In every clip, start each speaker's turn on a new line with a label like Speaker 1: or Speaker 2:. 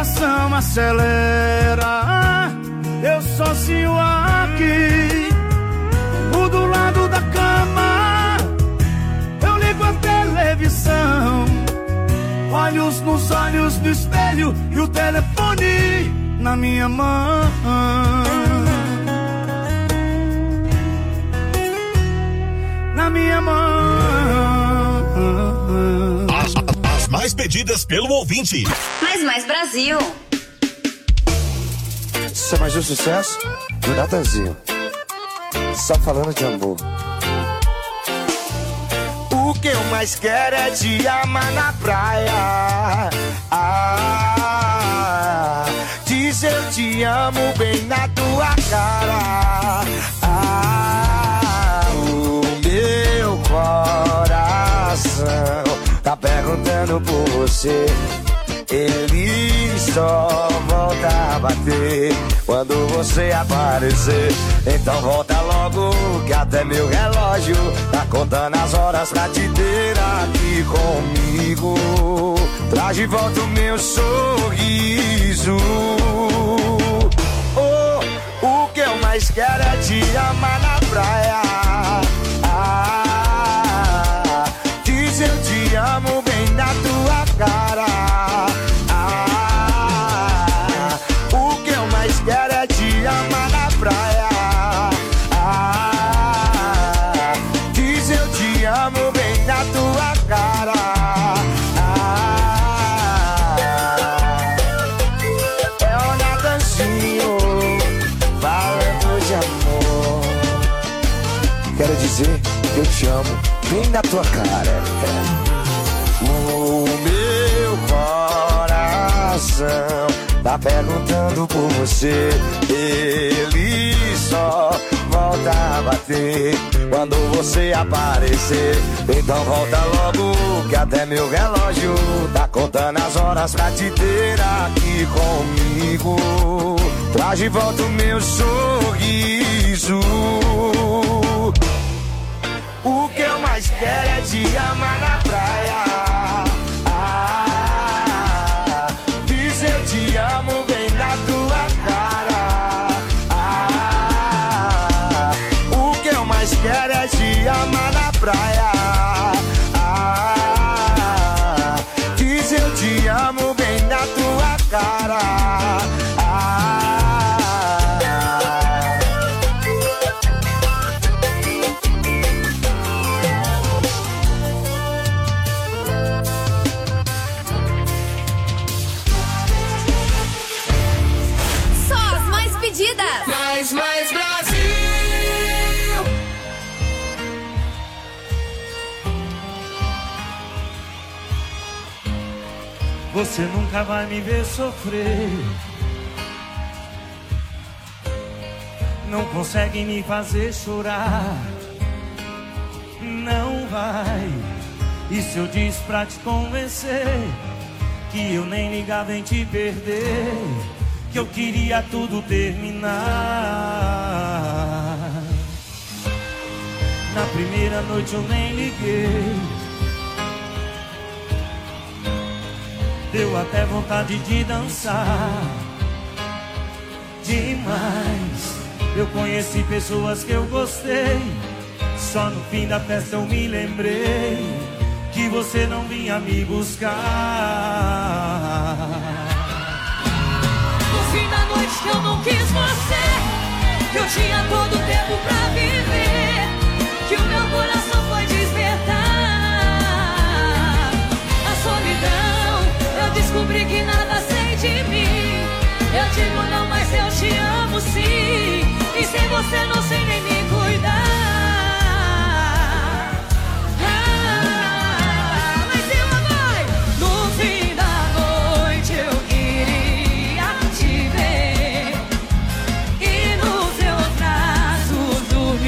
Speaker 1: coração acelera. Eu sozinho aqui, do lado da cama, eu ligo a televisão, olhos nos olhos do espelho e o telefone na minha mão. Na minha mão.
Speaker 2: As mais pedidas pelo ouvinte.
Speaker 3: Mais Brasil.
Speaker 4: Isso é mais um sucesso do Natanzinho. Só falando de amor. O que eu mais quero é te amar na praia. Diz eu te amo bem na tua cara. O meu coração tá perguntando por você. Ele só volta a bater quando você aparecer. Então volta logo que até meu relógio tá contando as horas pra te ter aqui comigo. Traz de volta o meu sorriso. O que eu mais quero é te amar na praia. Diz eu te amo bem na tua cara. O que eu mais quero é te amar na praia. Diz eu te amo bem na tua cara. É o Natanzinho falando de amor. Quero dizer que eu te amo bem na tua cara. O meu coração tá perguntando por você. Ele só volta a bater quando você aparecer. Então volta logo que até meu relógio tá contando as horas pra te ter aqui comigo. Traz de volta o meu sorriso. O que eu mais quero é te amar na praia. Diz eu te amo bem na tua cara. O que eu mais quero é te amar na praia. Diz eu te amo bem na tua cara.
Speaker 5: Mais Brasil.
Speaker 1: Você nunca vai me ver sofrer. Não consegue me fazer chorar. Não vai. E se eu disse pra te convencer que eu nem ligava em te perder, que eu queria tudo terminar. Na primeira noite eu nem liguei. Deu até vontade de dançar demais. Eu conheci pessoas que eu gostei. Só no fim da festa eu me lembrei que você não vinha me buscar.
Speaker 5: Fim da noite que eu não quis você, que eu tinha todo o tempo pra viver, que o meu coração foi despertar. A solidão, eu descobri que nada sei de mim. Eu digo não, mas eu te amo sim. E sem você não sei nem me cuidar. Mas eu vai no fim da noite eu queria te ver e nos teus braços dormir.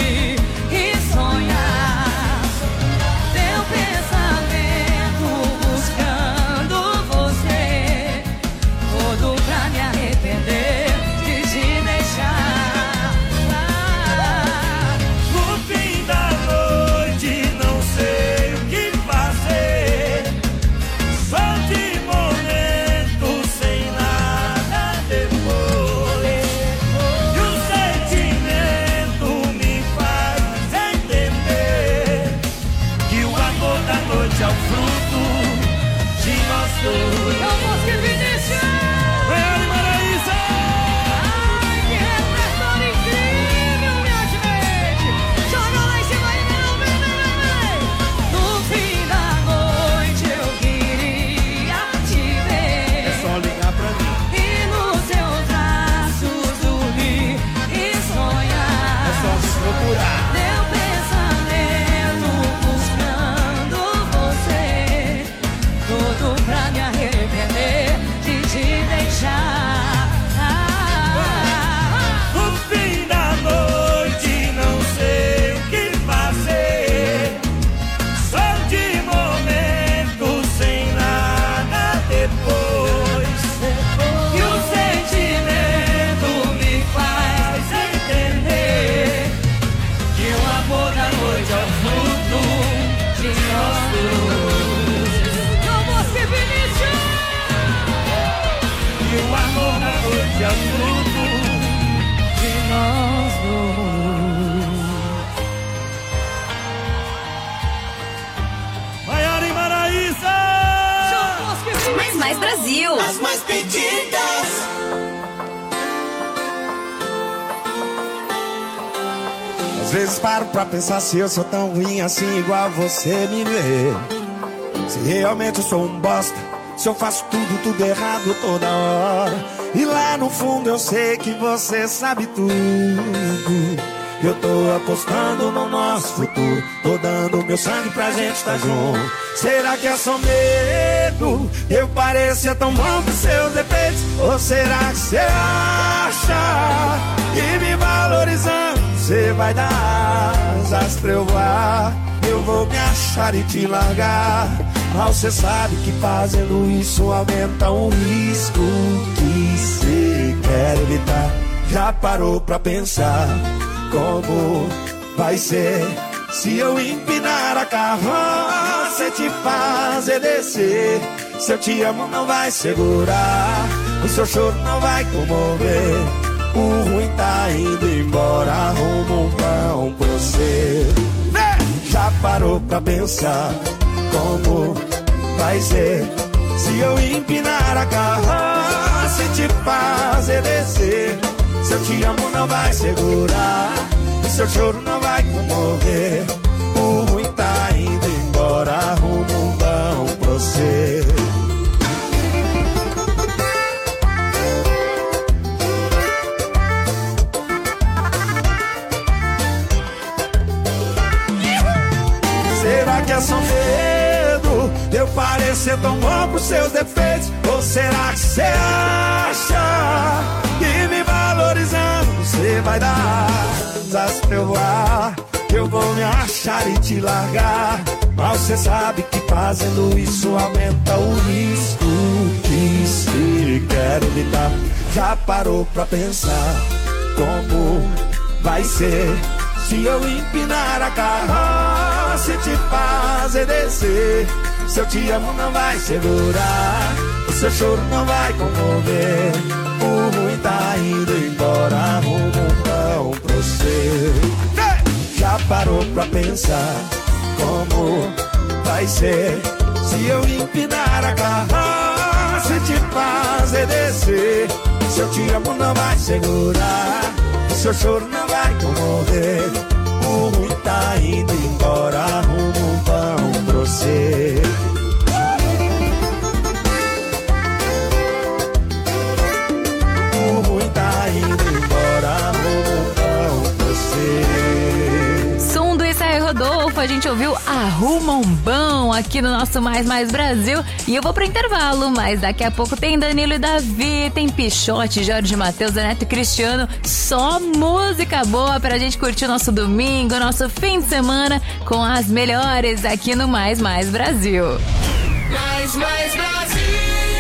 Speaker 3: Mais Brasil.
Speaker 6: As mais pedidas.
Speaker 1: Às vezes paro pra pensar se eu sou tão ruim assim igual você me vê. Se realmente eu sou um bosta, se eu faço tudo errado toda hora. E lá no fundo eu sei que você sabe tudo. Eu tô apostando no nosso futuro, tô dando meu sangue pra gente estar junto. Será que é só medo? Eu parecia tão bom com seus defeitos. Ou será que você acha que me valorizando você vai dar asas pra eu voar? Eu vou me achar e te largar. Mas você sabe que fazendo isso aumenta o risco que você quer evitar. Já parou pra pensar como vai ser se eu empinar a carroça e te fazer descer? Se eu te amo não vai segurar, o seu choro não vai comover. O ruim tá indo embora, arruma um pão pra você. Já parou pra pensar como vai ser se eu empinar a carroça e te fazer descer? Se eu te amo não vai segurar, o seu choro não vai comover. O ruim tá indo embora, arruma um pão pra você. Será que é só medo de eu parecer tão bom pros seus defeitos? Ou será que você acha que me valorizando você vai dar asas pra eu voar? Eu vou me achar e te largar. Mas você sabe que fazendo isso aumenta o risco que se quer evitar. Já parou pra pensar como vai ser se eu empinar a carroça e te fazer descer? Se eu te amo não vai segurar, o seu choro não vai comover. O ruim tá indo embora, arruma um pão pra você. Já parou pra pensar como vai ser se eu empinar a carroça e te fazer descer? Se eu te amo não vai segurar, o seu choro não vai comover. O ruim tá indo embora, arruma um pão pra você. O ruim tá indo embora, arruma um pão pra você.
Speaker 3: Som do Israel Rodolfo, a gente ouviu Arruma um Bom aqui no nosso Mais Brasil. E eu vou pro intervalo, mas daqui a pouco tem Danilo e Davi, tem Pichote, Jorge Mateus, Neto e Cristiano. Só música boa pra gente curtir o nosso domingo, nosso fim de semana com as melhores aqui no Mais Brasil.
Speaker 6: Mais Brasil.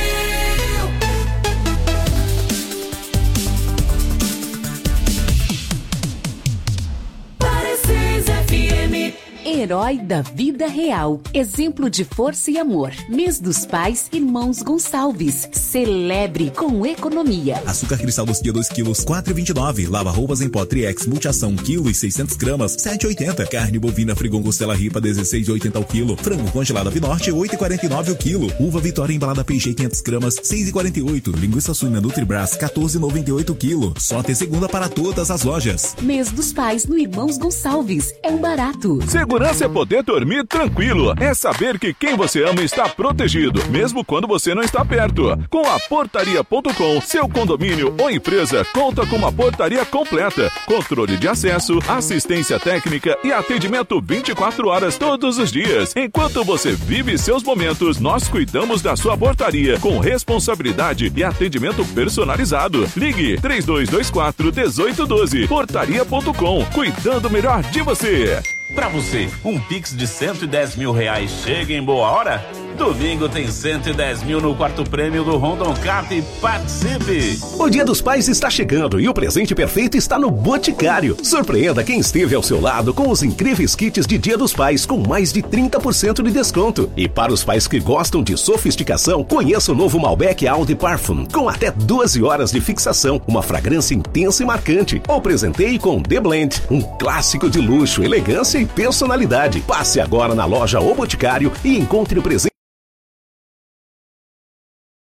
Speaker 7: Herói da vida real. Exemplo de força e amor. Mês dos Pais, Irmãos Gonçalves. Celebre com economia.
Speaker 2: Açúcar cristal doce 2 quilos, 4,29. Lava roupas em pó Triex Multiação, quilo e 600 gramas, 7,80. Carne bovina Frigon Costela Ripa, 16,80 ao quilo. Frango congelado Avinorte, 8,49 ao quilo. Uva Vitória embalada Peixe 500 gramas, 6,48. Linguiça suína Nutribras, 14,98 quilo. Só até segunda para todas as lojas.
Speaker 7: Mês dos Pais no Irmãos Gonçalves. É um barato.
Speaker 8: Segurança é poder dormir tranquilo. É saber que quem você ama está protegido, mesmo quando você não está perto. Com a Portaria.com, seu condomínio ou empresa conta com uma portaria completa, controle de acesso, assistência técnica e atendimento 24 horas todos os dias. Enquanto você vive seus momentos, nós cuidamos da sua portaria com responsabilidade e atendimento personalizado. Ligue 3224-1812. Portaria.com, cuidando melhor de você.
Speaker 9: Pra você, um Pix de R$110 mil chega em boa hora? Domingo tem 110 mil no quarto prêmio do Rondon Kart e participe!
Speaker 10: O Dia dos Pais está chegando e o presente perfeito está no Boticário. Surpreenda quem esteve ao seu lado com os incríveis kits de Dia dos Pais com mais de 30% de desconto. E para os pais que gostam de sofisticação, conheça o novo Malbec Eau de Parfum com até 12 horas de fixação, uma fragrância intensa e marcante. Ou presenteie com The Blend, um clássico de luxo, elegância e personalidade. Passe agora na loja O Boticário e encontre o presente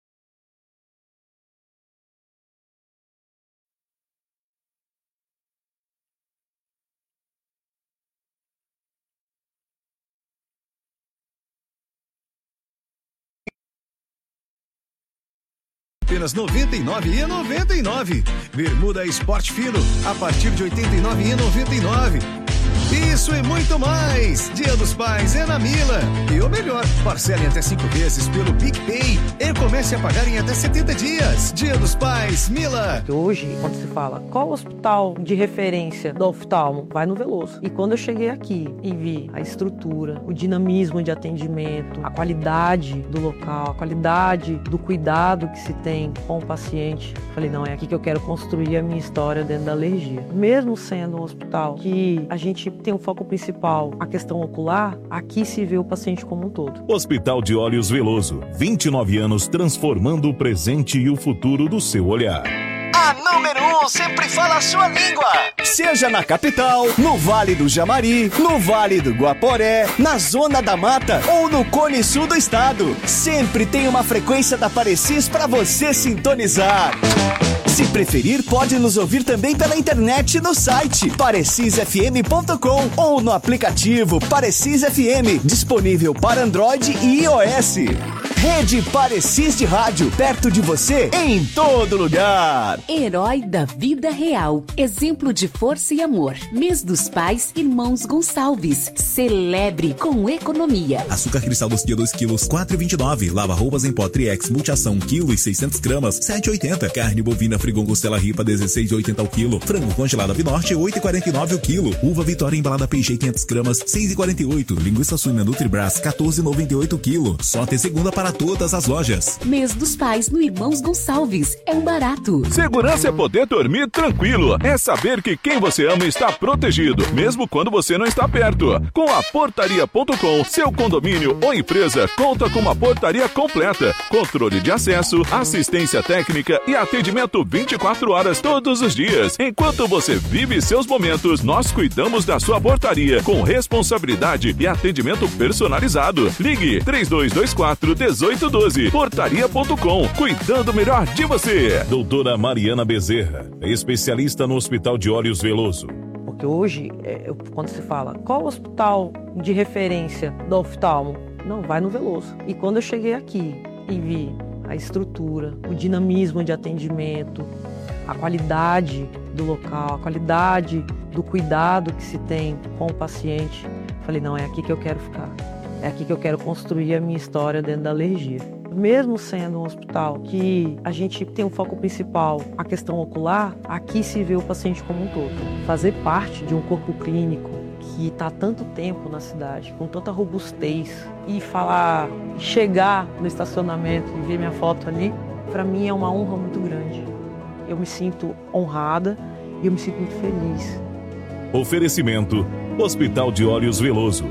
Speaker 11: apenas R$ 99,99. Bermuda Esporte Fino a partir de R$ 89,99. Isso e muito mais! Dia dos Pais é na Mila. E o melhor, parcelem até 5 vezes pelo PicPay e comece a pagar em até 70 dias. Dia dos Pais, Mila.
Speaker 12: Hoje, quando se fala qual hospital de referência do oftalmo, vai no Veloso. E quando eu cheguei aqui e vi a estrutura, o dinamismo de atendimento, a qualidade do local, a qualidade do cuidado que se tem com o paciente, falei, não, é aqui que eu quero construir a minha história dentro da alergia. Mesmo sendo um hospital que a gente tem um foco principal, a questão ocular, aqui se vê o paciente como um todo.
Speaker 8: Hospital de Olhos Veloso, 29 anos transformando o presente e o futuro do seu olhar.
Speaker 13: A número 1 sempre fala a sua língua. Seja na capital, no Vale do Jamari, no Vale do Guaporé, na Zona da Mata ou no Cone Sul do estado. Sempre tem uma frequência da Parecis para você sintonizar. Se preferir, pode nos ouvir também pela internet no site parecisfm.com ou no aplicativo Parecis FM, disponível para Android e iOS. Rede Parecis de Rádio, perto de você, em todo lugar.
Speaker 7: Herói da vida real, exemplo de força e amor. Mês dos Pais, Irmãos Gonçalves. Celebre com economia.
Speaker 2: Açúcar cristal doce 2 quilos, 4,29. Lava roupas em pó Triex Multiação, quilo e 600 gramas, 7,80. Carne bovina Frigon Costela Ripa, 16,80 ao quilo. Frango congelado Avinorte, 8,49 o quilo. Uva Vitória embalada Peixe, 500 gramas, 6,48. Linguiça suína Nutribras, 14,98 o quilo. Só até segunda para todas as lojas.
Speaker 7: Mês dos Pais no Irmãos Gonçalves. É um barato.
Speaker 8: Segurança é poder dormir tranquilo. É saber que quem você ama está protegido, mesmo quando você não está perto. Com a Portaria.com, seu condomínio ou empresa conta com uma portaria completa, controle de acesso, assistência técnica e atendimento 24 horas todos os dias. Enquanto você vive seus momentos, nós cuidamos da sua portaria com responsabilidade e atendimento personalizado. Ligue 3224-1812. Portaria.com, cuidando melhor de você. Doutora Mariana Bezerra, especialista no Hospital de Olhos Veloso.
Speaker 12: Porque hoje, quando se fala qual hospital de referência do oftalmo, não, vai no Veloso. E quando eu cheguei aqui e vi a estrutura, o dinamismo de atendimento, a qualidade do local, a qualidade do cuidado que se tem com o paciente, falei, não, é aqui que eu quero ficar. É aqui que eu quero construir a minha história dentro da alergia. Mesmo sendo um hospital que a gente tem um foco principal, a questão ocular, aqui se vê o paciente como um todo. Fazer parte de um corpo clínico que está há tanto tempo na cidade, com tanta robustez, e chegar no estacionamento e ver minha foto ali, para mim é uma honra muito grande. Eu me sinto honrada e eu me sinto muito feliz.
Speaker 8: Oferecimento: Hospital de Olhos Veloso.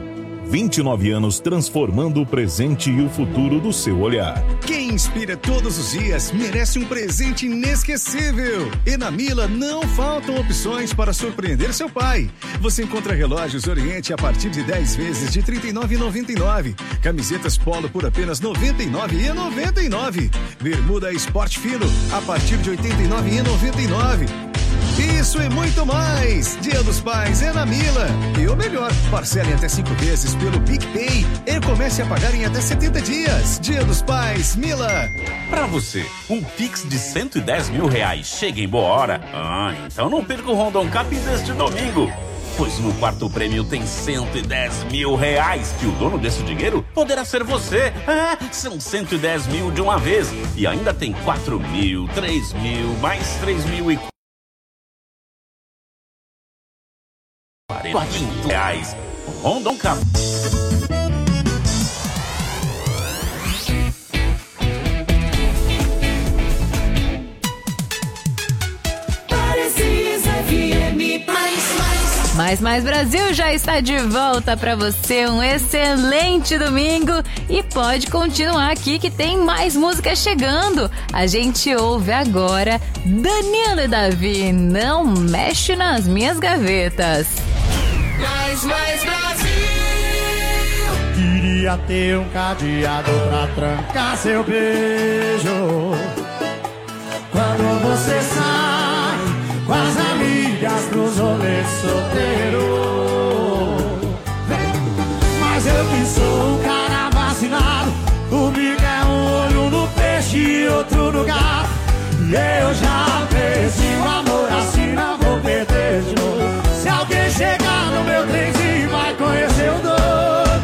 Speaker 8: 29 anos transformando o presente e o futuro do seu olhar.
Speaker 11: Quem inspira todos os dias merece um presente inesquecível. E na Mila não faltam opções para surpreender seu pai. Você encontra relógios Oriente a partir de 10 vezes de R$ 39,99. Camisetas Polo por apenas R$ 99,99. Bermuda Esporte Fino a partir de R$ 89,99. Isso e muito mais! Dia dos Pais é na Mila. E o melhor, parcelem até 5 vezes pelo PicPay e comece a pagar em até 70 dias. Dia dos Pais, Mila.
Speaker 9: Pra você, um Pix de R$110 mil chega em boa hora? Então não perca o Rondon Cap deste domingo. Pois no quarto prêmio tem R$110 mil. E o dono desse dinheiro poderá ser você. São 110 mil de uma vez. E ainda tem 4 mil, 3 mil, mais 3 mil e... R$40. Rondon Cap.
Speaker 3: Mais Brasil já está de volta para você. Um excelente domingo e pode continuar aqui que tem mais música chegando. A gente ouve agora Danilo e Davi, Não Mexe nas Minhas Gavetas.
Speaker 6: Mais Brasil.
Speaker 1: Queria ter um cadeado pra trancar seu beijo. Quando você sai com as amigas pros rolês solteiro. Mas eu que sou um cara vacinado, comigo é um olho no peixe e outro no gato. Eu já perdi o amor, assim não vou perder de novo. Se alguém chegar no meu trenzinho vai conhecer o dono.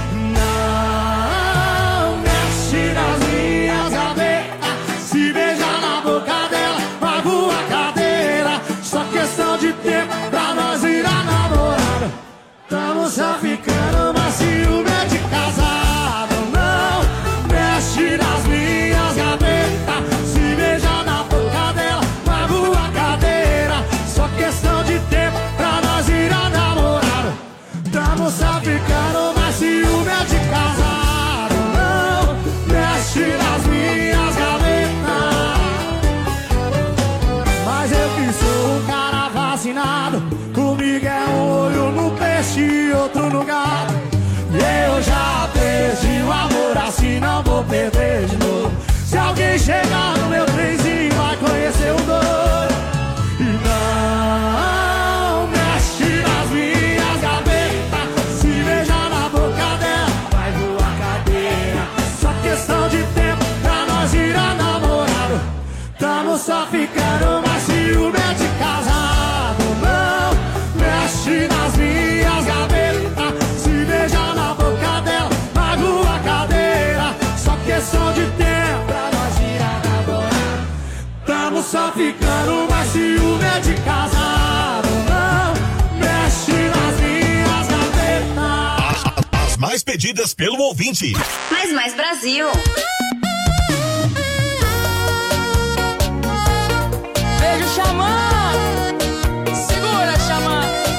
Speaker 1: Não mexe nas minhas gavetas, se beijar na boca dela, pago a cadeira. Só questão de tempo pra nós virar namorado. Tamo só ficando, mas ciúme é de casado. Não mexe nas minhas gavetas, se beijar na boca dela, pago a cadeira. Só questão de tempo pra nós virar namorado. Tamo só ficando, mas ciúme é de casado. Não mexe nas minhas gavetas. Mas eu que sou um cara vacinado, comigo é um olho no peixe e outro no gato. Eu já perdi o amor, assim não vou perder de novo. Se alguém chegar no meu trenzinho vai conhecer o dono. E não mexe nas minhas gavetas, se beijar na boca dela vai voar cadeira. Só questão de tempo pra nós virar namorado. Tamo só ficando, mas ciúme é de casado. Não mexe nas minhas gavetas, se beijar na boca dela pago a cadeira. Só questão de tempo pra nós virar namorado. Tamo só ficando, mas ciúme é de casado. Não mexe nas minhas gavetas.
Speaker 2: As mais pedidas pelo ouvinte.
Speaker 14: Mais Brasil.
Speaker 5: Beijo, Xamã. Segura, Xamã.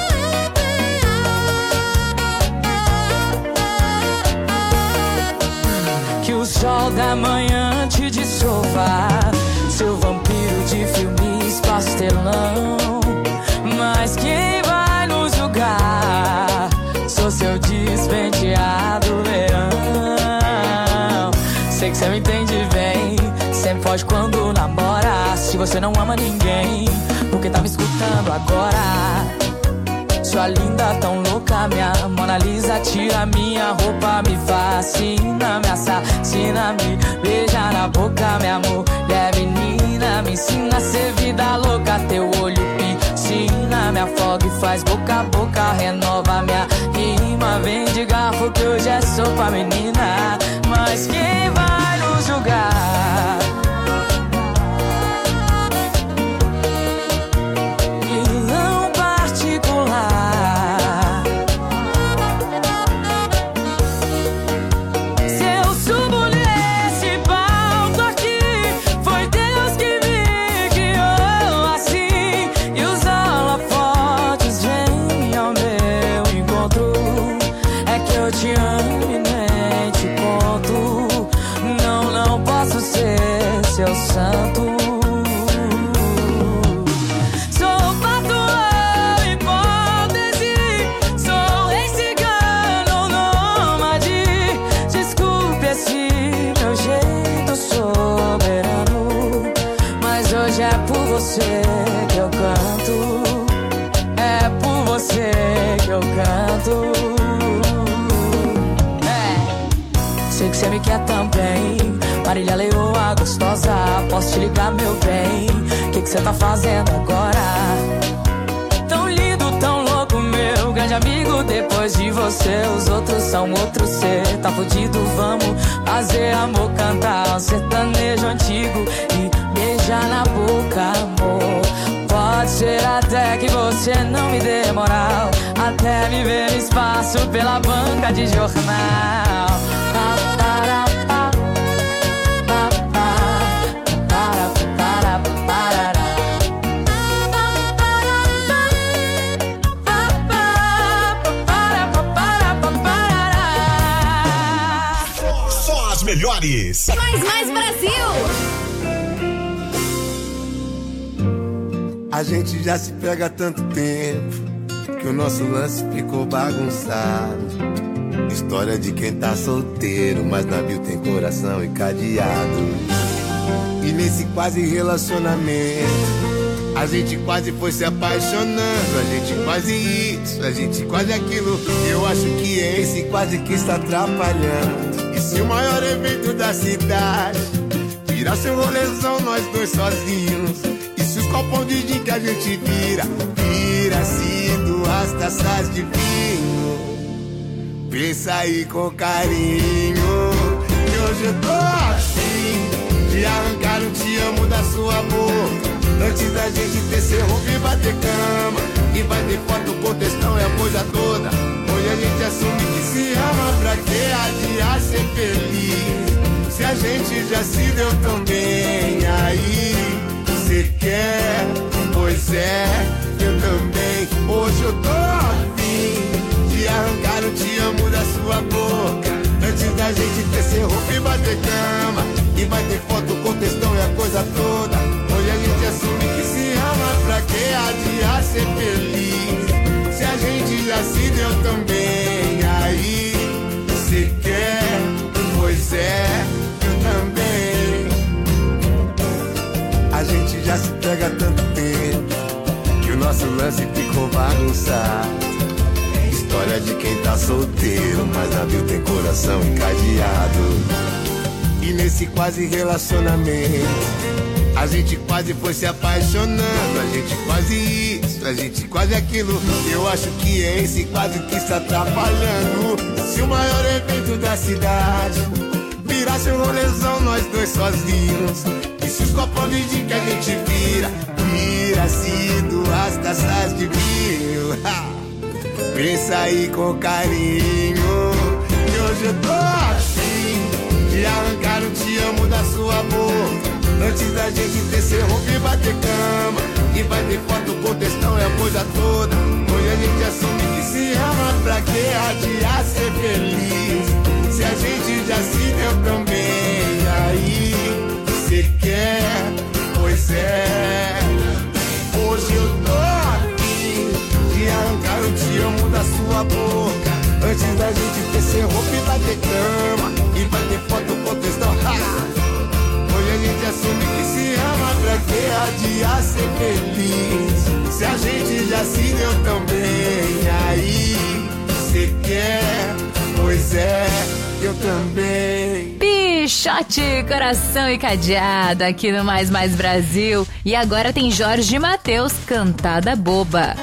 Speaker 15: Que o sol da manhã te dissolva, seu vampiro de filmes pastelão. Mas quem vai nos julgar? Sou seu despenteado verão. Sei que cê me entende bem, sempre foge quando namora. Se você não ama ninguém, porque tá me escutando agora? Sua linda, tão louca, minha Mona Lisa, tira minha roupa, me fascina, me assassina, me beija na boca, minha mulher menina, me ensina a ser vida louca, teu olho piscina, me afoga e faz boca a boca, renova minha rima, vem de garfo que hoje é sopa, menina, mas quem vai nos julgar? Vilão particular. Se eu subo nesse palco aqui, foi Deus que me guiou assim. E os holofotes vêm ao meu encontro. É que eu te amo e nem te conto. Não posso ser seu santo. Você que eu canto, é por você que eu canto. Sei que você me quer também, Marília Leoa gostosa, posso te ligar, meu bem? Que você tá fazendo agora? Tão lindo, tão louco, meu grande amigo. Depois de você, os outros são outros. Cê tá fudido, vamos fazer amor, cantar um sertanejo antigo e beijar na boca, amor. Pode ser até que você não me dê moral, até me ver no espaço pela banca de jornal.
Speaker 2: Só as melhores.
Speaker 14: Mais Brasil.
Speaker 4: A gente já se pega há tanto tempo que o nosso lance ficou bagunçado. História de quem tá solteiro, mas navio tem coração e cadeado. E nesse quase relacionamento, a gente quase foi se apaixonando. A gente quase isso, a gente quase aquilo. Eu acho que esse quase que está atrapalhando. E se o maior evento da cidade vira
Speaker 1: Virasse um rolezão, nós dois sozinhos. E se os copão de gin que a gente vira-se duas taças de vinho. Pensa aí com carinho, que hoje eu tô assim, de arrancar um te amo da sua boca. Antes da gente ter roupa e bater cama, e vai ter foto com textão e a coisa toda. Hoje a gente assume que se ama, pra que adiar ser feliz? Se a gente já se deu tão bem, aí cê quer? Pois é, eu também. Hoje eu tô afim de arrancar o te amo da sua boca. Antes da gente ter roupa e bater cama, e vai ter foto com textão e a coisa toda. Hoje a gente assume que se ama, pra que adiar ser feliz? Se a gente já se deu tão bem, aí cê quer? Pois é, eu também. A gente já se pega há tanto tempo que o nosso lance ficou bagunçado. História de quem tá solteiro, mas navio tem coração encadeado. E nesse quase relacionamento, a gente quase foi se apaixonando. A gente quase isso, a gente quase aquilo. Eu acho que é esse quase que está atrapalhando. Se o maior evento da cidade virasse um rolezão, nós dois sozinhos. E se os copos de gin que a gente vira-se duas taças de vinho. Pensa aí com carinho, que hoje eu tô assim, de arrancar o te amo da sua boca. Antes da gente ter roupa e bater cama, e vai ter foto com textão e a coisa toda. Hoje a gente assume que se ama, pra que adiar ser feliz? Se a gente já se deu tão bem, aí cê quer? Pois é, hoje eu tô aqui de arrancar o te amo da sua boca. Antes da gente ter roupa e bater cama, e vai ter foto com textão. Hoje a gente assume que se ama, pra que adiar ser feliz? Se a gente já se deu tão bem, aí cê quer? Pois é, eu também.
Speaker 3: Pichote, coração e cadeado aqui no Mais Brasil. E agora tem Jorge Mateus, Cantada Boba.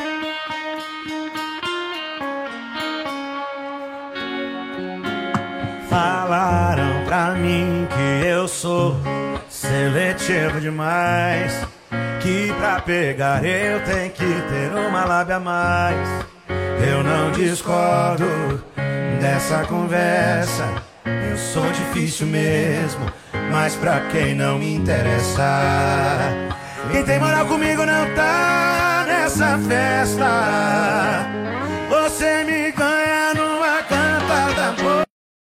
Speaker 16: Falaram pra mim que eu sou seletivo demais, que pra pegar eu tenho que ter uma lábia a mais. Eu não discordo dessa conversa, eu sou difícil mesmo, mas pra quem não me interessa. Quem tem moral comigo não tá nessa festa. Você me ganha numa cantada boa.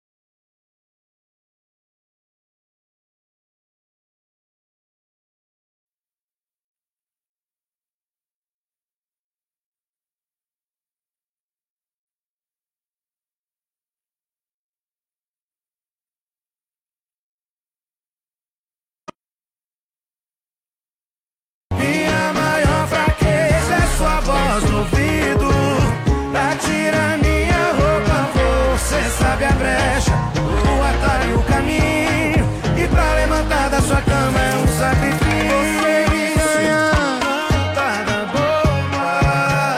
Speaker 6: No ouvido, pra tirar minha roupa, você sabe a brecha, o atalho, o caminho, e pra levantar da sua cama é um sacrifício. Cantada boba.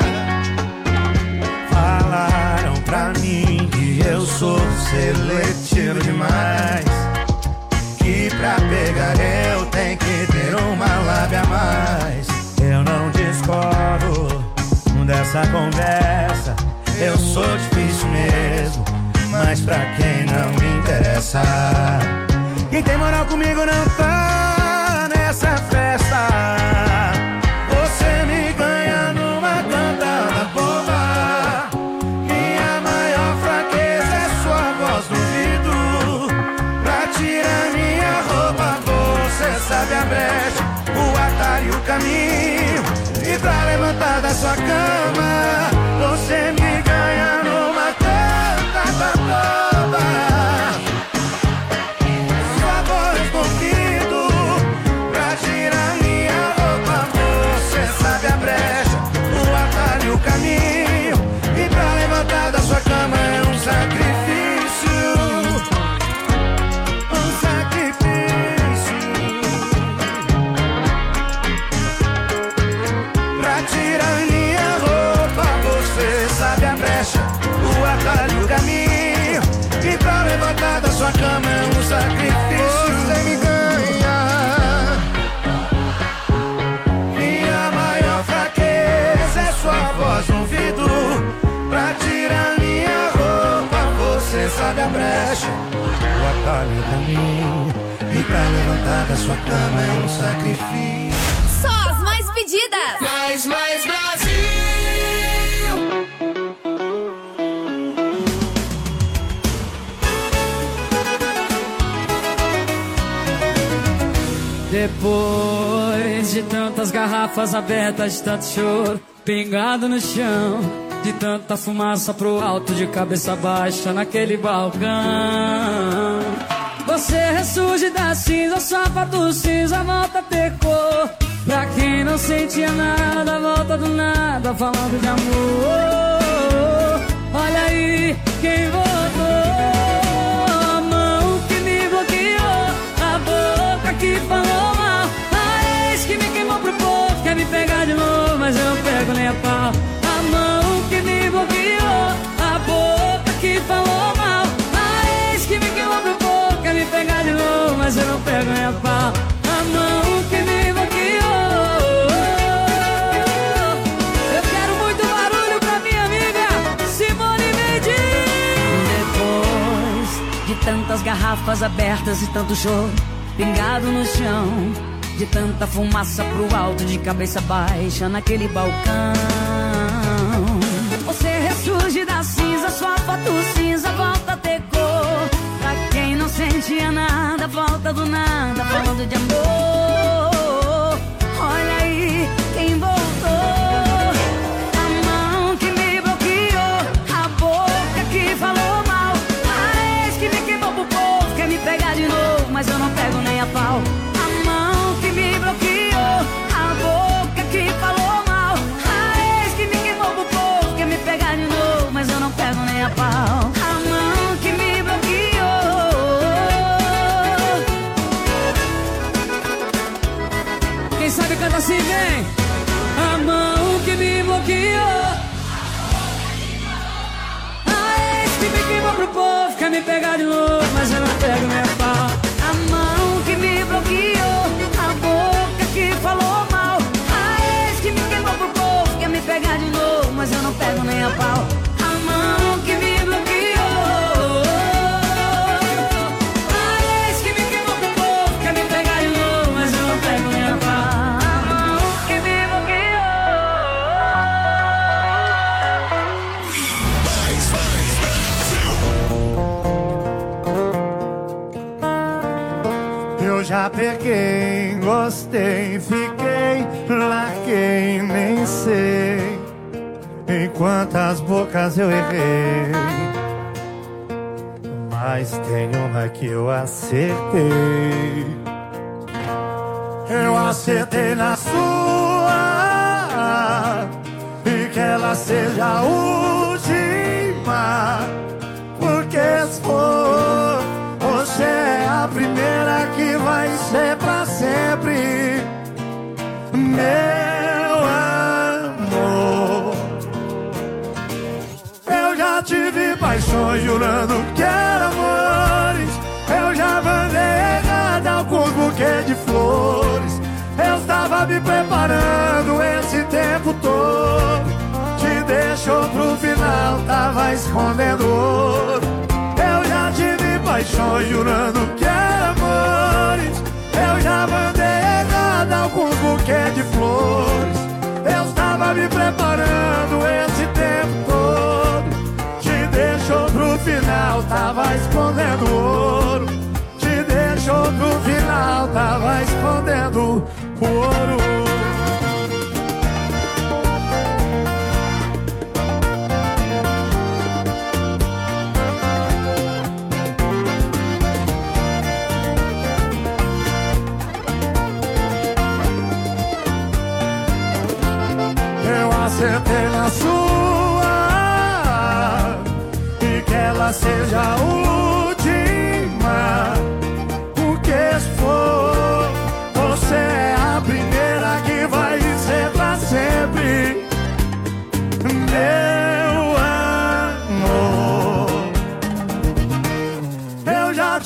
Speaker 16: Falaram pra mim que eu sou seletivo demais, que pra pegar eu tenho que ter uma lábia a mais. Eu não discordo dessa conversa, eu sou difícil mesmo, mas pra quem não me interessa. Quem tem moral comigo não tá nessa festa. Você me ganha numa cantada boba. Minha maior fraqueza é sua voz no ouvido. Pra tirar minha roupa você sabe a brecha, o atalho e o caminho, e pra levantar da sua cama, você me ganha numa cantada boba. Sua voz no ouvido, pra tirar minha roupa, você sabe a brecha, o atalho e o caminho, e pra levantar da sua cama é um sacrifício. Um sacrifício.
Speaker 6: sua cama é um sacrifício. Você me ganha. Minha maior fraqueza é sua voz no ouvido. Pra tirar minha roupa, você sabe a brecha, o atalho do caminho. E pra levantar da sua cama é um sacrifício.
Speaker 14: Só as mais pedidas.
Speaker 6: Mais Brasil.
Speaker 15: Depois de tantas garrafas abertas, de tanto choro pingado no chão, de tanta fumaça pro alto, de cabeça baixa naquele balcão, você ressurge da cinza, sapato cinza, volta a ter cor. Pra quem não sentia nada, volta do nada, falando de amor. Olha aí quem voltou. A mão que me bloqueou, a boca que falou mal, a ex que me queimou pro povo, quer me pegar de novo, mas eu não pego nem a pau. A mão que me bloqueou, a boca que falou mal, a ex que me queimou pro povo, quer me pegar de novo, mas eu não pego nem a pau. A mão que me bloqueou. Eu quero muito barulho pra minha amiga Simone Mendes. Depois de tantas garrafas abertas e tanto choro pingado no chão, de tanta fumaça pro alto, de cabeça baixa naquele balcão, você ressurge da cinza, sua foto cinza volta a ter cor. Pra quem não sentia nada, volta do nada, falando de amor. Olha aí quem voltou. A mão que me bloqueou, a boca que falou mal, a ex que me queimou pro povo, quer me pegar de novo, mas eu não pego nem a pau. A mão que me bloqueou, a boca que falou mal, a ex que me queimou pro povo, quer me pegar de novo, mas eu não pego nem a pau. A mão que me bloqueou. Quem sabe canta assim, vem. A mão que me bloqueou, a ex que me queimou pro povo, quer me pegar de novo, mas eu não pego nem a pau. A mão que me bloqueou, a boca que falou mal, a ex que me queimou pro povo, quer me pegar de novo, mas eu não pego nem a pau. A mão que me bloqueou, a ex que me queimou pro povo, quer me pegar de novo, mas eu não pego nem a pau. A mão que me bloqueou.
Speaker 6: Eu já peguei, gostei, fiquei, larguei, nem sei em quantas bocas eu errei, mas tem uma que eu acertei. Eu acertei na sua, e que ela seja a última, porque se for, você é a primeira que vai ser pra sempre, meu amor. Eu já tive paixões jurando que eram amores, eu já mandei errado alguns buquês de flores. Eu estava me preparando esse tempo todo, te deixou pro final, tava escondendo ouro. Eu já tive paixões jurando que eram amores, eu já mandei errado alguns buquês de flores. Eu estava me preparando esse tempo todo, te deixou pro final, tava escondendo ouro. Te deixou pro final, tava escondendo ouro. Acertei na sua, e que ela seja a última, porque se for, você é a primeira que vai ser pra sempre, meu amor. Eu já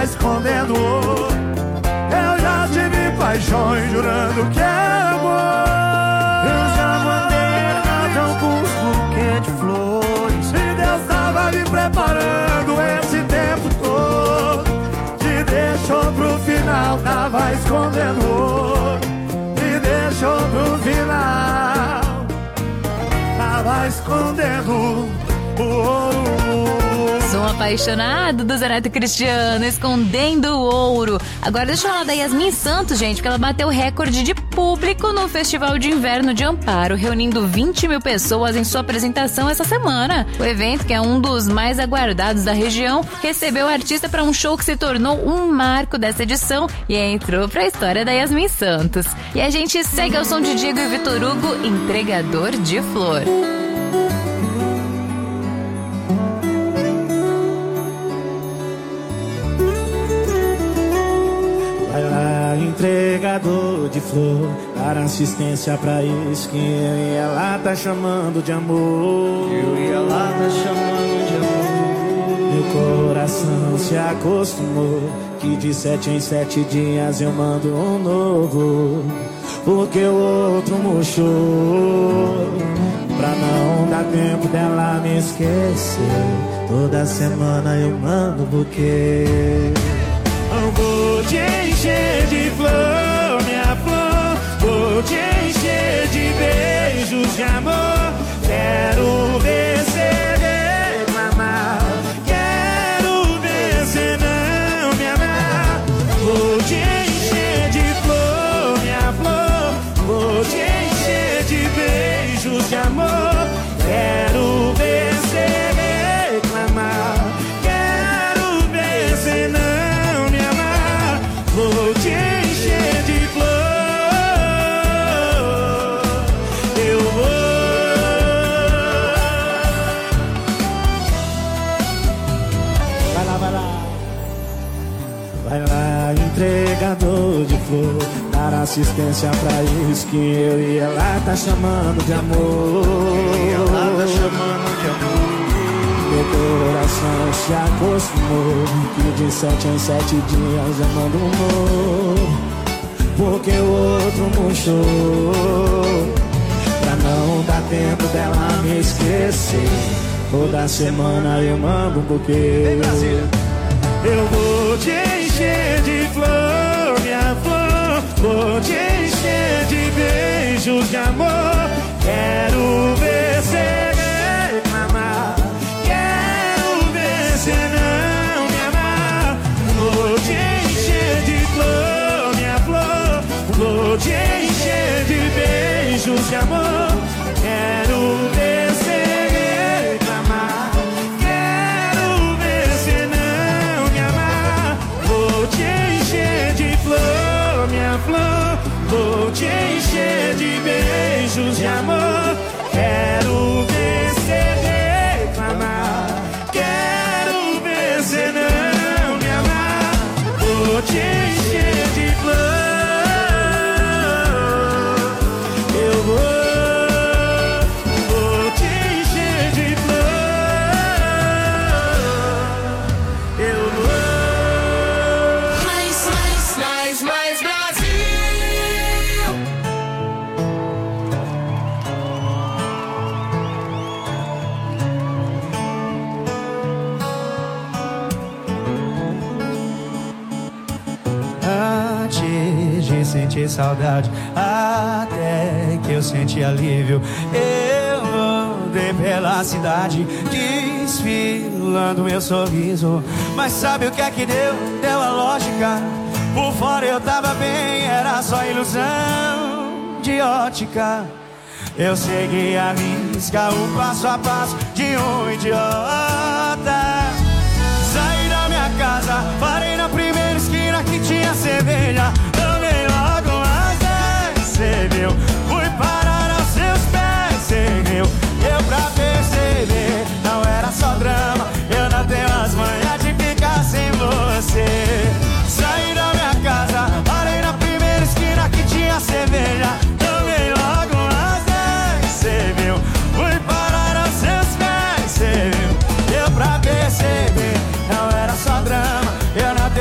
Speaker 6: escondendo ouro. Eu já tive paixões jurando que era amor. Eu já mandei cartão com os buquês de flores, e Deus tava me preparando esse tempo todo. Te deixou pro final, tava escondendo ouro. Me deixou pro final, tava escondendo o ouro.
Speaker 3: Sou um apaixonado do Zé Neto Cristiano, escondendo o ouro. Agora deixa eu falar da Yasmin Santos, gente, porque ela bateu recorde de público no Festival de Inverno de Amparo, reunindo 20 mil pessoas em sua apresentação essa semana. O evento, que é um dos mais aguardados da região, recebeu o artista para um show que se tornou um marco dessa edição e entrou para a história da Yasmin Santos. E a gente segue ao som de Diego e Vitor Hugo, Entregador de Flor.
Speaker 16: Entregador de flor, dar assistência pra isso que eu e ela tá chamando de amor. Eu e ela tá chamando de amor. Meu coração se acostumou que de 7 em 7 dias eu mando um novo, porque o outro murchou. Pra não dar tempo dela me esquecer, toda semana eu mando buquê.
Speaker 6: Eu vou te encher de flor, minha flor. Vou te encher de beijos de amor. Quero ver você reclamar. Quero ver você não me amar. Vou te encher de flor, minha flor. Vou te encher de beijos de amor. Quero ver você reclamar. Quero ver você não. Vou te encher de flor. Eu vou. Vai lá, vai lá.
Speaker 16: Vai lá, entregador de flor, dar assistência pra isso que eu e ela tá chamando de amor.
Speaker 6: Ela tá chamando de amor.
Speaker 16: Meu coração se acostumou que de 7 em 7 dias eu mando um novo, porque o outro murchou. Pra não dar tempo dela me esquecer, toda semana eu mando um buquê.
Speaker 6: Eu vou te encher de flor, minha flor. Vou te encher de beijos de amor. Quero ver você reclamar. Você não me amar. Vou te encher de flor, minha flor. Vou te encher de beijos de amor. Quero ver você reclamar. Quero ver você não me amar. Vou te encher de flor, minha flor. Vou te encher de beijos de amor. Quero ver você reclamar. Você não me amar. Vou te encher de flor. Eu vou te encher de flor. Eu vou. Mais Brasil. De sentir saudade, até que eu senti alívio. Eu andei pela cidade, desfilando meu sorriso. Mas sabe o que é que deu? Deu a lógica. Por fora eu tava bem, era só ilusão de ótica. Eu segui a risca, o passo a passo de um idiota. Saí da minha casa, parei na primeira esquina que tinha cerveja. Tomei logo as 10, cê viu? Fui parar aos seus pés, cê viu? Eu pra perceber, não era só drama. Eu não tenho as manhas de ficar sem você. Saí da minha casa, parei na primeira esquina que tinha cerveja. Tomei logo as 10, cê viu? Fui parar aos seus pés, cê viu? Eu pra perceber, não era só drama. Eu não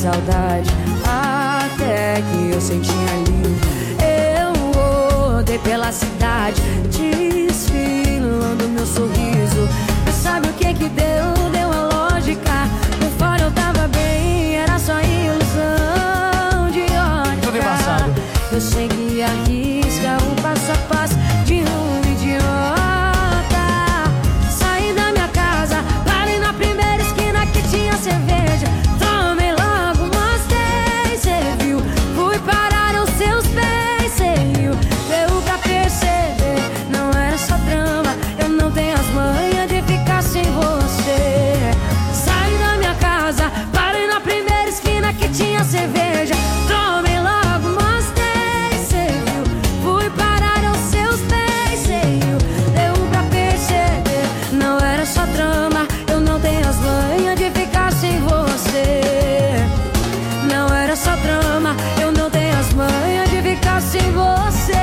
Speaker 5: saudade, até que eu senti alívio. Eu rodei pela cidade, desfilando meu sorriso. Mas sabe o que que deu? Deu a lógica. Por fora eu tava bem, era só ilusão de ótica. Eu segui a risca, o passo a passo de um idiota. Saí da minha casa, parei na primeira esquina que tinha cerveja. Tomei logo umas 10, cê viu? Fui parar aos seus pés, cê riu. Deu pra perceber, não era só drama. Eu não tenho as manhas de ficar sem você. Saí da minha casa, parei na primeira esquina que tinha cerveja. Tomei logo umas 10, cê viu? Fui parar aos seus pés, cê riu. Deu pra perceber, não era só drama. Eu não tenho as manhas de ficar sem você. Não era só drama, eu não tenho as manhas de ficar sem você.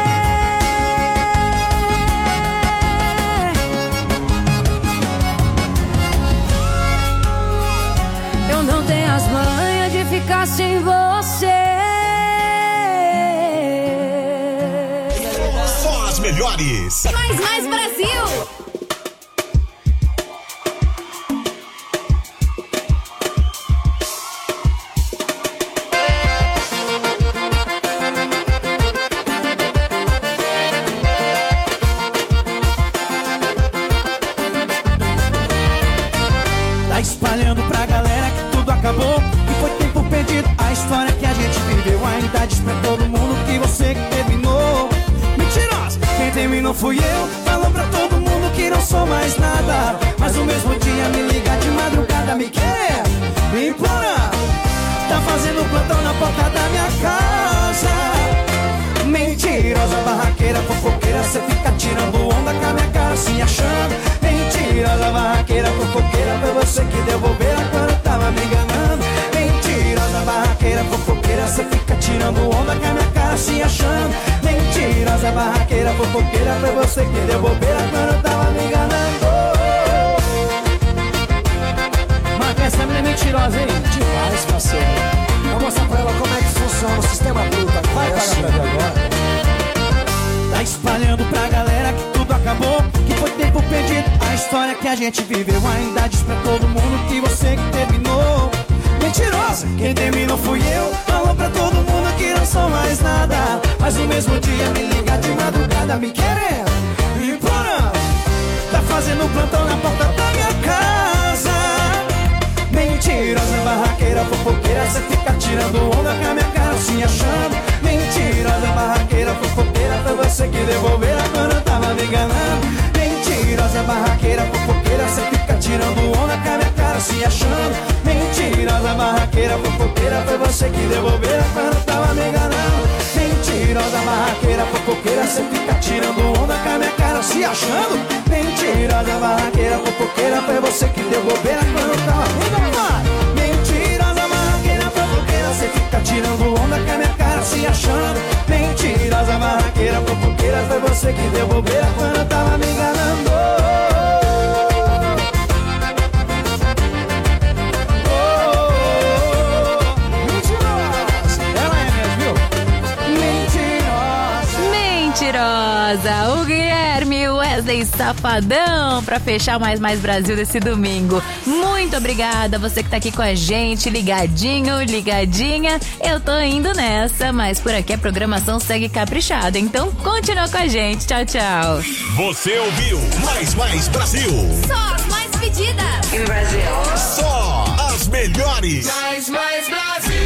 Speaker 5: Eu não tenho as manhas de ficar sem você.
Speaker 2: Só as melhores.
Speaker 14: Mais Brasil.
Speaker 6: Tá espalhando pra galera que tudo acabou, que foi tempo perdido. A história que a gente viveu ainda diz pra todo mundo que você que terminou. Mentirosa, quem terminou fui eu. Falou pra todo mundo que não sou mais nada, mas no mesmo dia me liga de madrugada, me quer, me implora. Tá fazendo plantão na porta da minha casa. Mentirosa, barraqueira, fofoqueira, cê fica tirando onda com a minha cara, se achando. Mentirosa, barraqueira, fofoqueira, foi você que deu bobeira quando tava me enganando. Mentirosa, barraqueira, fofoqueira, cê fica tirando onda com a minha cara, se achando. Mentirosa, barraqueira, fofoqueira, foi você que deu bobeira quando tava me enganando. Mas essa menina é mentirosa, hein? Demais, parceiro. Vou mostrar pra ela como é que funciona o sistema bruto. Vai pagar pra ver agora. Tá espalhando pra galera que tudo acabou, que foi tempo perdido. A história que a gente viveu ainda diz pra todo mundo que você que terminou. Mentirosa, quem terminou fui eu. Falou pra todo mundo que não sou mais nada, mas no mesmo dia me liga de madrugada, me querendo, me implorando. Tá fazendo plantão na porta da minha casa. Mentirosa, barraqueira, fofoqueira, cê fica tirando onda com a minha cara, se achando. Mentirosa, barraqueira, fofoqueira, foi você que devolveu quando eu tava me enganando. Mentirosa, barraqueira, fofoqueira, cê fica tirando onda com a minha cara, se achando. Mentirosa, barraqueira, fofoqueira, foi você que devolveu quando eu tava me enganando. Mentirosa, barraqueira, fofoqueira, cê fica tirando onda com a minha cara, se achando. Mentirosa, barraqueira, fofoqueira, foi você que deu bobeira quando eu tava me enganando. Mentirosa, barraqueira, fofoqueira, cê fica tirando onda com a minha cara, se achando. Mentirosa, barraqueira, fofoqueira, foi você que deu bobeira quando eu tava me enganando. Mentirosa, ela é mesmo, viu?
Speaker 3: Mentirosa, o Guilherme Wesley Safadão pra fechar mais Brasil desse domingo. Muito obrigada a você que tá aqui com a gente, ligadinho, ligadinha. Eu tô indo nessa, mas por aqui a programação segue caprichada, então continua com a gente. Tchau, tchau.
Speaker 2: Você ouviu Mais Brasil.
Speaker 14: Só as mais pedidas.
Speaker 2: Só as melhores.
Speaker 6: Mais Brasil.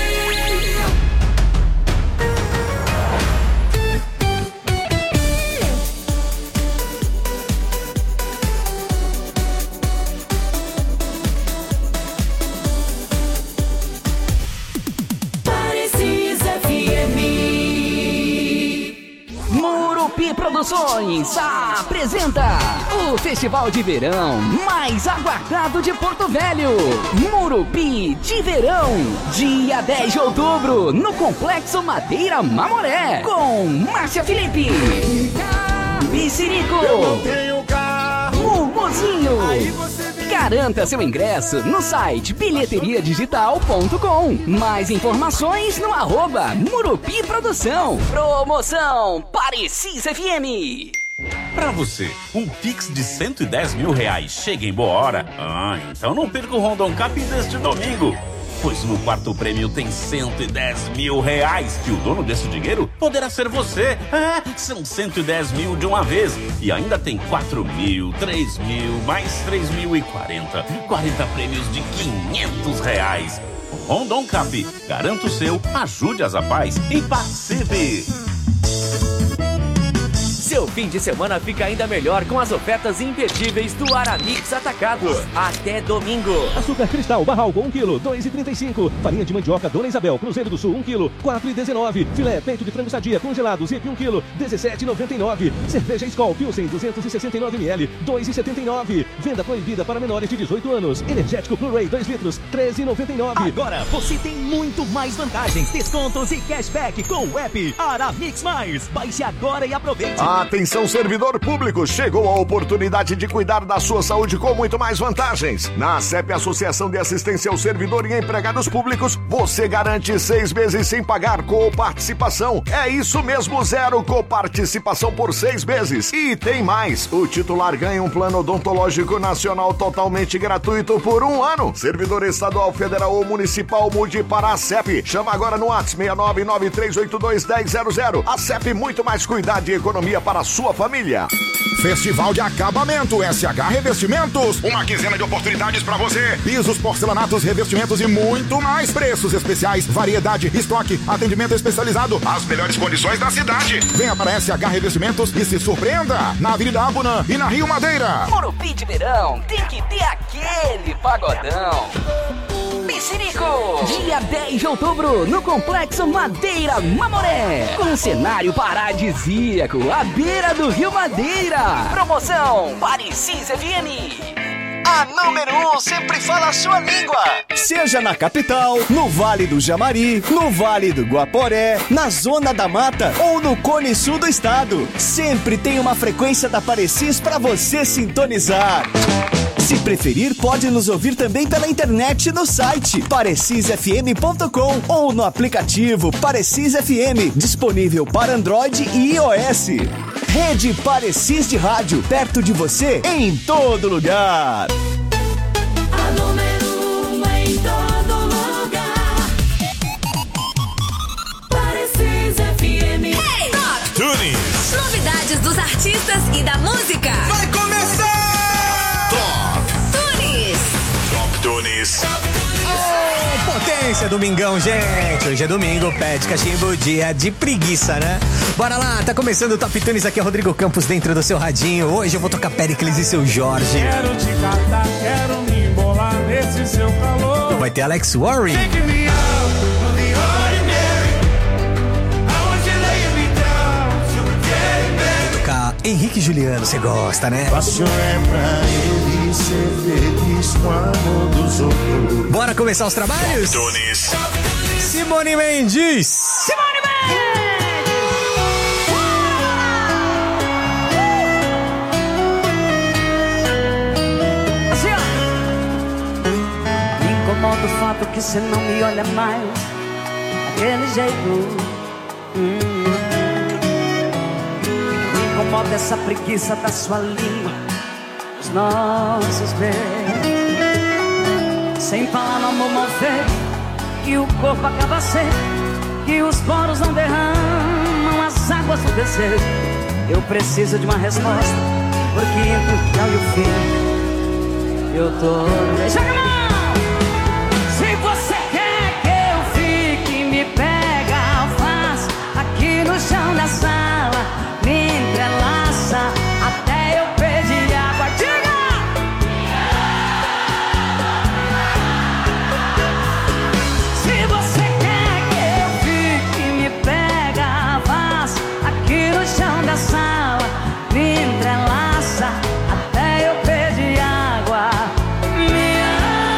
Speaker 17: Produções apresenta o festival de verão mais aguardado de Porto Velho, Murupi de Verão, dia 10 de outubro, no Complexo Madeira Mamoré, com Márcia Felipe, Bicirico, Mumuzinho, Garanta seu ingresso no site bilheteriadigital.com. Mais informações no @Murupi Produção. Promoção Parecis FM.
Speaker 9: Pra você, um Pix de 110 mil reais chega em boa hora? Então não perca o Rondon Cap deste domingo. Pois no quarto prêmio tem 110 mil reais, que o dono desse dinheiro poderá ser você. São 110 mil de uma vez. E ainda tem 4 mil, 3 mil, mais 3 mil e 40. 40 prêmios de 500 reais. Rondon Cap, garanta o seu, ajude as Zapais e participe.
Speaker 18: Seu fim de semana fica ainda melhor com as ofertas imperdíveis do Aramix Atacado. Até domingo.
Speaker 19: Açúcar cristal Barral com 1 kg, 2,35. Farinha de mandioca Dona Isabel, Cruzeiro do Sul, 1 kg, 4,19. Filé, peito de frango sadia congelado, Zip 1 kg, 17,99. Cerveja Skol Pilsen, 269 ml, 2,79. Venda proibida para menores de 18 anos. Energético Blu-ray 2 litros, 13,99.
Speaker 20: Agora você tem muito mais vantagens, descontos e cashback com o app Aramix Mais. Baixe agora e aproveite.
Speaker 21: Atenção, servidor público, chegou a oportunidade de cuidar da sua saúde com muito mais vantagens. Na ACEP, Associação de Assistência ao Servidor e Empregados Públicos, você garante 6 meses sem pagar coparticipação. É isso mesmo, 0 coparticipação por 6 meses. E tem mais, o titular ganha um plano odontológico nacional totalmente gratuito por 1 ano. Servidor estadual, federal ou municipal, mude para a ACEP. Chama agora no WhatsApp 699382100. ACEP, muito mais cuidar de economia para a sua família.
Speaker 22: Festival de Acabamento SH Revestimentos. Uma quinzena de oportunidades para você. Pisos, porcelanatos, revestimentos e muito mais. Preços especiais, variedade, estoque, atendimento especializado. As melhores condições da cidade. Venha para SH Revestimentos e se surpreenda. Na Avenida Abuna e na Rio Madeira.
Speaker 17: Murupi de verão tem que ter aquele pagodão. Piscinico, dia 10 de outubro, no Complexo Madeira Mamoré, com um cenário paradisíaco à beira do Rio Madeira. Promoção Parecis FM.
Speaker 13: A número 1 sempre fala a sua língua. Seja na capital, no Vale do Jamari, no Vale do Guaporé, na Zona da Mata ou no Cone Sul do estado, sempre tem uma frequência da Parecis para você sintonizar. Se preferir, pode nos ouvir também pela internet no site parecisfm.com ou no aplicativo Parecis FM, disponível para Android e iOS. Rede Parecis de rádio, perto de você, em todo lugar.
Speaker 5: A número 1 em todo lugar. Parecis FM. Hey!
Speaker 14: Top
Speaker 22: Tunes.
Speaker 14: Novidades dos artistas e da música.
Speaker 22: Vai começar!
Speaker 23: Tunes. Oh, potência, domingão, gente. Hoje é domingo, pé de cachimbo, dia de preguiça, né? Bora lá, tá começando o Top Tunes, aqui é o Rodrigo Campos dentro do seu radinho. Hoje eu vou tocar Péricles e seu Jorge.
Speaker 6: Quero te catar, quero me embolar nesse seu calor.
Speaker 23: Vai ter Alex Warren. Henrique e Juliano, você gosta, né?
Speaker 16: Fácil é pra ele ser feliz com o amor dos outros.
Speaker 23: Bora começar os trabalhos?
Speaker 22: Tunes.
Speaker 23: Simone Mendes. Simone Mendes!
Speaker 5: Me incomoda o fato que você não me olha mais daquele jeito. Incomoda essa preguiça da sua língua, os nossos beijos. Sem falar no amor mal feito, que o corpo acaba seco, que os poros não derramam as águas do desejo. Eu preciso de uma resposta, porque entre o final e o fim eu tô... Joga a mão! Se você quer que eu fique, me pega, faz aqui no chão da sala, me entrelaça até eu pedir água. Diga! Se você quer que eu fique, me pega, faz aqui no chão da sala, me entrelaça até eu pedir água. Me ama.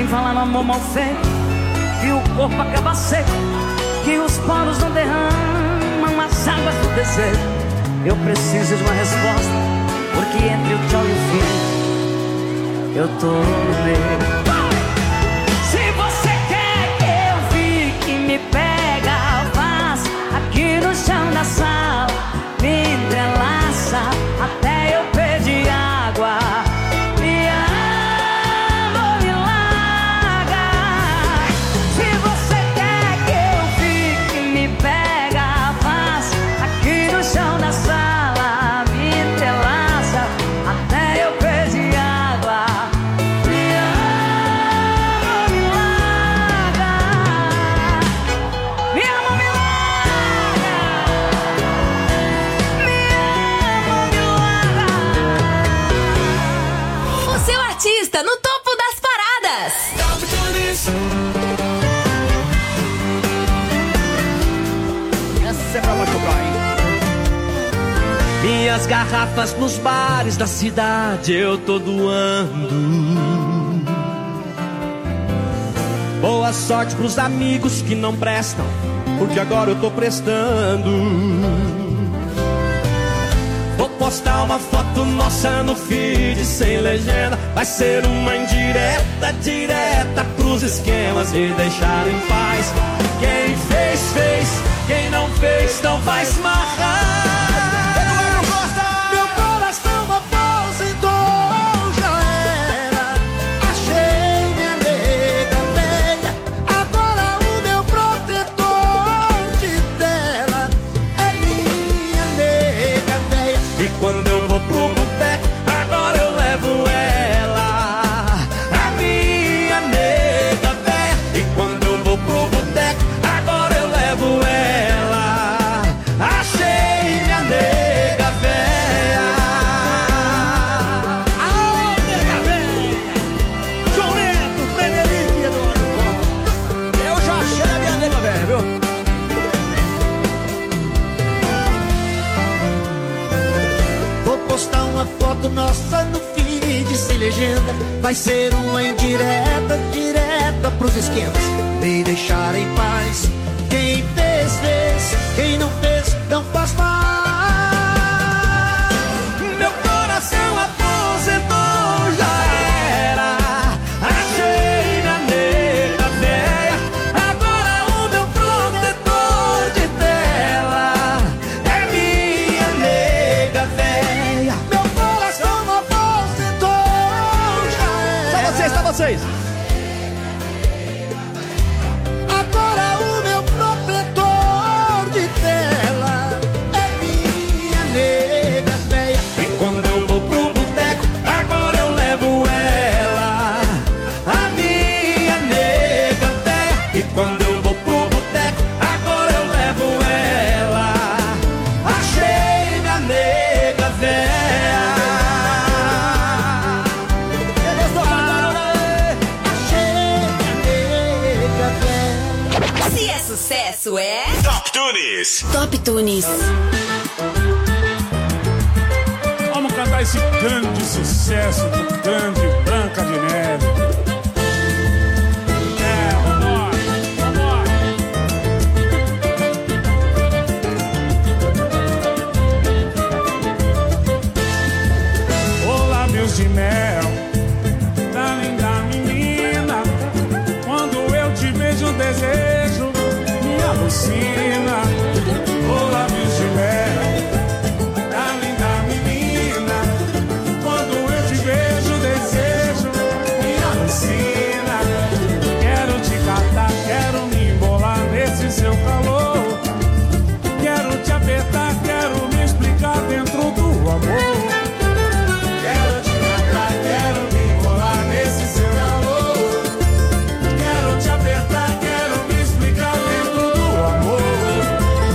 Speaker 5: Quem fala no amor mal feito, que o corpo acaba seco, que os poros não derramam as águas do desejo. Eu preciso de uma resposta, porque entre o tchau e o fim eu tô no meio. Se você quer que eu fique, me pega, faz aqui no chão da sala, me entrelaça até eu pedir água. Me ama, me larga. Se você quer que eu fique, me pega, faz aqui no chão da sala, me entrelaça até eu pedir água. Me ama, me larga. Me ama, me larga.
Speaker 14: O seu artista no topo das paradas.
Speaker 23: Essa é pra machucar, hein?
Speaker 7: Minhas garrafas nos bares da cidade eu tô doando. Boa sorte pros amigos que não prestam, porque agora eu tô prestando. Vou postar uma foto nossa no feed sem legenda. Vai ser uma indireta, direta pros esquemas e deixar em paz. Quem fez, fez. Quem não fez, não vai se marrar.
Speaker 6: Meu coração aposentou, já era. Achei minha nega velha. Agora o meu protetor de tela é minha nega velha.
Speaker 7: E quando eu vou pro boteco, agora eu levo ela, a minha nega véia. E quando eu vou pro boteco, agora eu levo ela, achei minha nega véia.
Speaker 6: Aô, nega velha! João Neto, Frederico e Eduardo.
Speaker 23: Eu já achei a minha nega velha, viu?
Speaker 6: Vou postar uma foto nossa no feed sem legenda. Vai ser uma indireta, direta pros esquemas. Me deixar em paz. Quem fez, fez. Quem não fez, não faz mais.
Speaker 7: Meu coração aposentou, já era. Achei minha nega véia. Agora o meu protetor de tela é minha nega véia.
Speaker 6: Meu coração aposentou, já era.
Speaker 23: Só vocês.
Speaker 6: Agora o meu protetor de tela é minha nega velha.
Speaker 7: E quando eu vou pro boteco, agora eu levo ela, a minha nega véia. E quando eu vou pro boteco, agora eu levo ela, achei minha nega véia.
Speaker 6: Achei minha nega velha.
Speaker 14: Se é sucesso, é
Speaker 22: Top Tunes.
Speaker 14: Top Tunes.
Speaker 10: Vamos cantar esse grande sucesso do grande Branca de Neve. Vambora, vambora. Ô lábios de mel, da linda menina, quando eu te vejo o desejo me alucina. Ô lábios de mel, da linda menina, quando eu te vejo o desejo me alucina. Quero te catar, quero me embolar nesse seu calor. Quero te apertar, quero me explicar dentro do amor. Quero te matar, quero me embolar nesse seu calor. Quero te apertar, quero me explicar dentro do amor.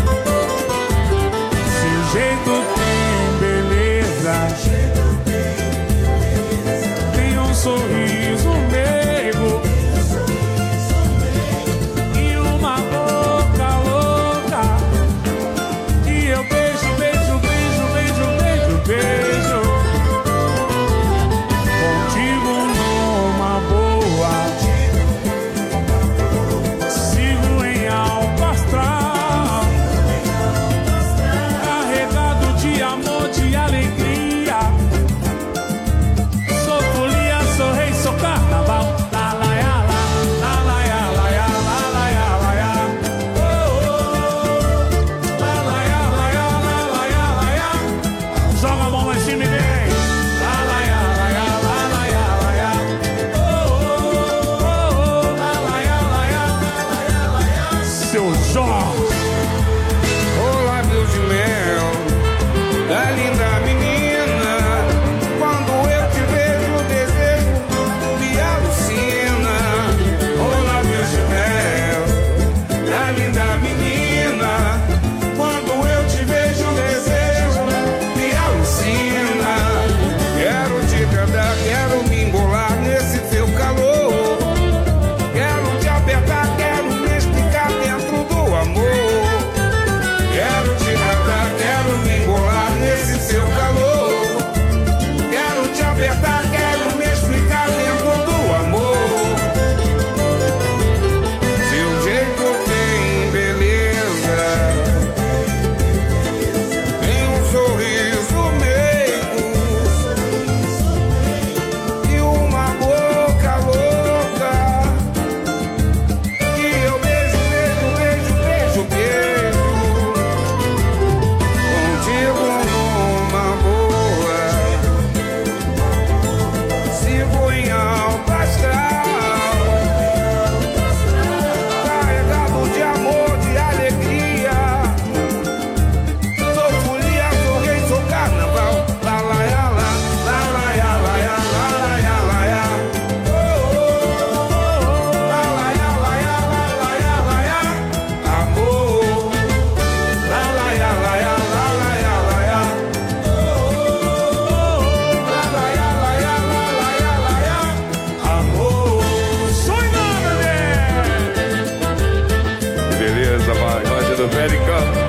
Speaker 8: do Pericão.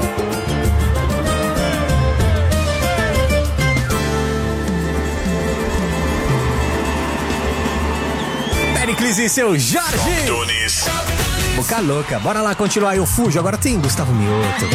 Speaker 23: Pericles e seu Jorge. Boca louca. Bora lá continuar. Eu fujo. Agora tem Gustavo Mioto.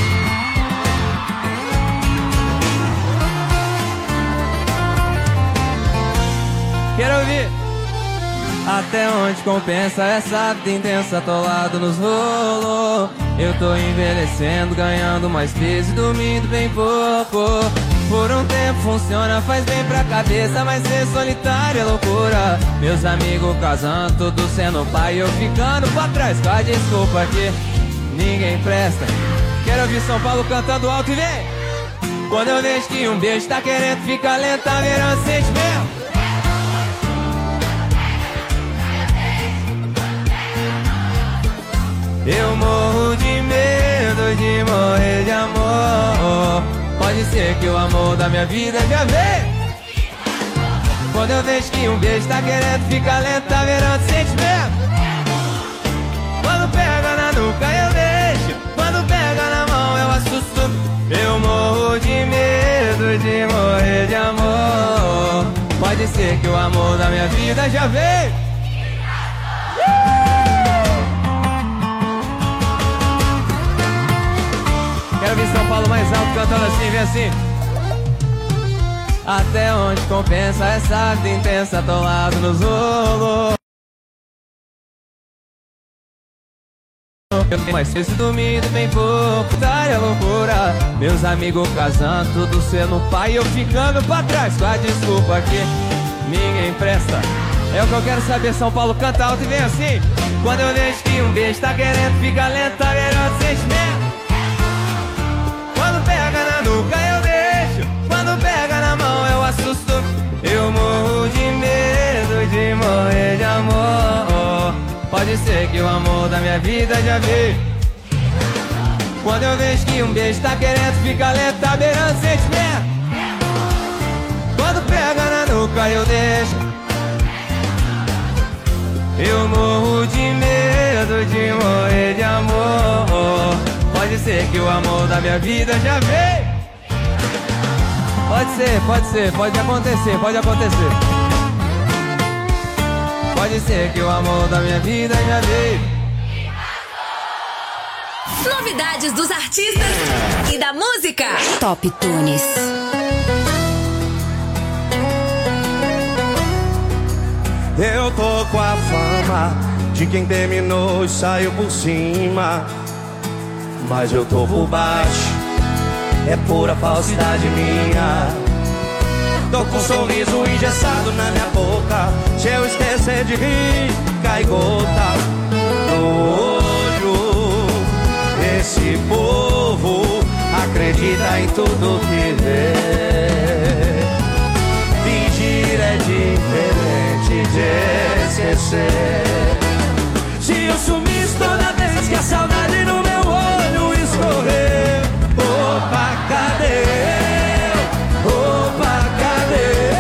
Speaker 11: Quero ouvir. Até onde compensa essa vida intensa, atolado nos rolos. Eu tô envelhecendo, ganhando mais peso e dormindo bem pouco. Por um tempo funciona, faz bem pra cabeça, mas ser solitário é loucura. Meus amigos casando, tudo sendo pai, eu ficando pra trás com a desculpa que ninguém presta. Quero ouvir São Paulo cantando alto e vem. Quando eu vejo que um beijo tá querendo ficar lento, tá virando sentimento. Eu morro de medo de morrer de amor. Pode ser que o amor da minha vida já veio. Quando eu vejo que um beijo tá querendo ficar lento, tá virando sentimento. Quando pega na nuca eu deixo, quando pega na mão eu assusto. Eu morro de medo de morrer de amor. Pode ser que o amor da minha vida já veio. Quero ver São Paulo mais alto cantando assim, vem assim. Até onde compensa essa vida intensa, atolado nos rolos. Eu tenho mais cedo dormindo bem pouco, tá é loucura. Meus amigos casando, tudo sendo pai, eu ficando pra trás com a desculpa que ninguém presta. É o que eu quero saber, São Paulo canta alto e vem assim. Quando eu vejo que um beijo tá querendo ficar lento, tá virando sentimento. Quando pega na nuca eu deixo, quando pega na mão eu assusto. Eu morro de medo de morrer de amor. Pode ser que o amor da minha vida já veio. Quando eu vejo que um beijo tá querendo ficar lento, tá beirando sentimento. Quando pega na nuca eu deixo. Eu morro de medo de morrer de amor. Pode ser que o amor da minha vida já veio. Pode ser, pode acontecer, pode acontecer. Pode ser que o amor da minha vida já veio.
Speaker 14: Novidades dos artistas e da música. Top Tunes.
Speaker 6: Eu tô com a fama de quem terminou e saiu por cima, mas eu tô por baixo, é pura falsidade minha. Tô com um sorriso engessado na minha boca. Se eu esquecer de rir, cai gota no olho. Esse povo acredita em tudo que vê. Fingir é diferente de esquecer. Se eu sumisse toda vez que a saudade no meu olho escorreu, opa, cadê? Opa, cadê?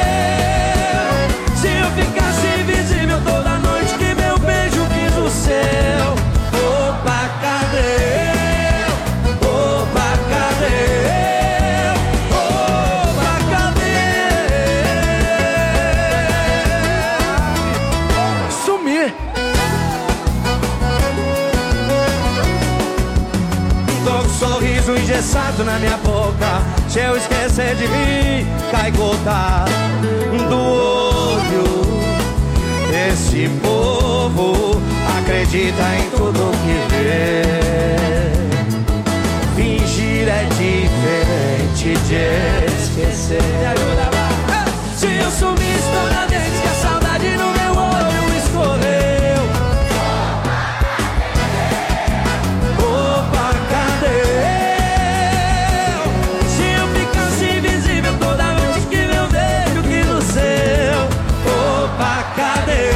Speaker 6: Se eu ficasse invisível toda noite que meu beijo quis o céu, opa, cadê? Opa, cadê? Opa, cadê? Sumir. Tô com um sorriso engessado na minha boca. Se eu esquecer de rir, cai gota do olho. Esse povo acredita em tudo que vê. Fingir é diferente de esquecer. Me ajuda lá. Se eu sumisse toda vez que a saudade no meu olho escorreu, opa, cadê? Se eu ficasse invisível toda noite que meu beijo que no céu, opa, cadê?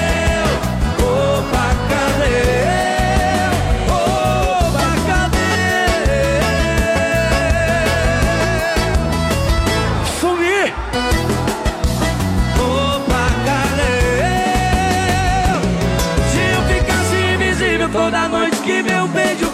Speaker 6: Opa, cadê? Opa, cadê? Sumir! Opa, cadê? Se eu ficasse invisível toda noite que meu beijo